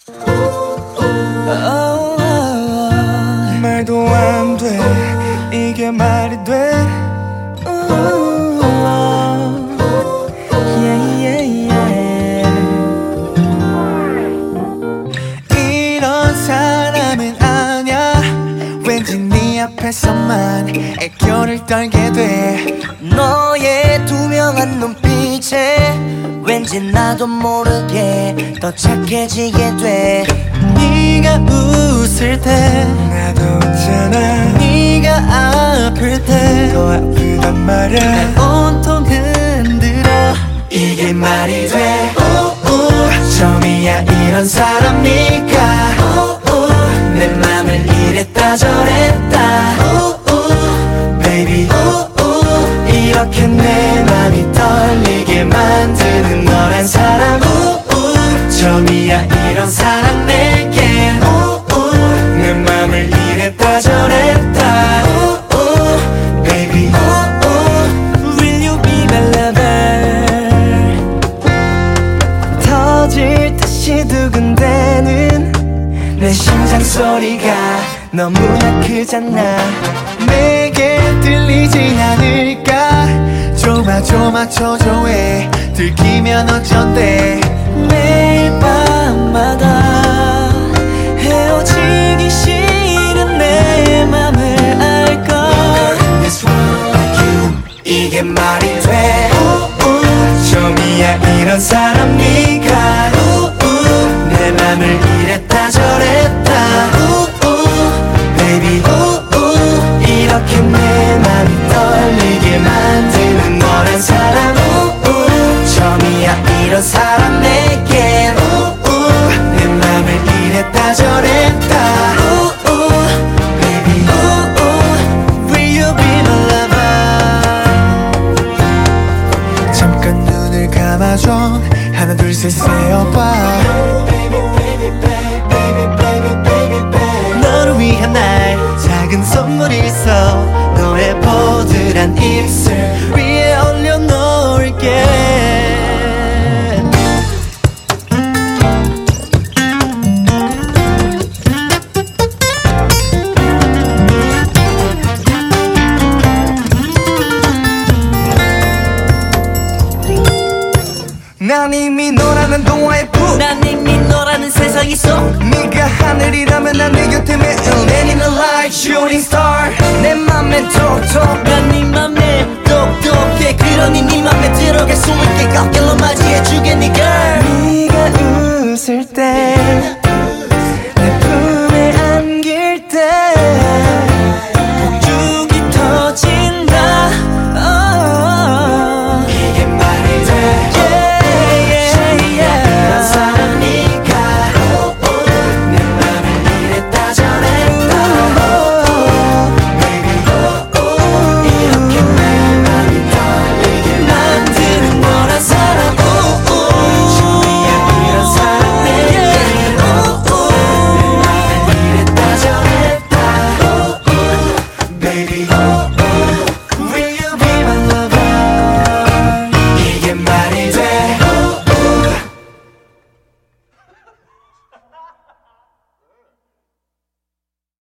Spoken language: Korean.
말도 안 돼, 이게 말이 돼. 이런 사람은 아냐, 왠지 네 앞에서만 애교를 떨게 돼. 너의 투명한 눈빛에 왠지 나도 모르게 더 착해지게 돼. 네가 웃을 때 나도 웃잖아. 네가 아플 때 더 아프단 말야. 날 온통 흔들어. 이게 말이 돼. 처음이야 이런 사람이니까. 내 맘을 이랬다 저랬다. Baby 이렇게 내 맘이 떨리게 만드는 너란 사람. 처음이야 이런 사람 내게. 내 맘을 이랬다 저랬다. Baby Will you be my lover. 터질 듯이 두근대는 내 심장 소리가 너무나 크잖아. 내게 들리지 않을까. 조마조마초조해 들키면 어쩐대. 매일 밤마다 헤어지기 싫은 내 맘을 알걸. This one like you 이게 말이 돼. 처음이야 이런 사람 네가. 내 맘을 이랬다 저랬다. Baby 이렇게 내 맘이 떨리게 만드는 너란 사람. 처음이야 이런 사람 내게. 내 맘을 이랬다 저랬다. Baby Will you be my lover. 잠깐 눈을 감아줘. 하나 둘 셋 세어봐. 너를 위한 날 작은 선물이 있어. 너의 보드란 입술 위에 올려놓을게. 난 이미 너라는 동화의 품. 난 이미 너라는 세상이 있어. 네가 하늘이라면 난 네 곁에 매일 Man in the light shooting star. 내 맘에 톡톡. 난 네 맘에 똑똑해. 그러니 네 맘에 들어갈 수 있게 꺾일로 맞이해주게 네 girl. 네가 웃을 때 내 품에 안길 때 폭죽이 터진다. 이게 말이 돼. 이런 사람이니까. 내 맘을 이랬다 저랬다. Baby 이렇게 내 맘이 떨리게 만드는 너란 사람. 처음이야 이런 사람 내게. 내 맘을 이랬다 저랬다. Baby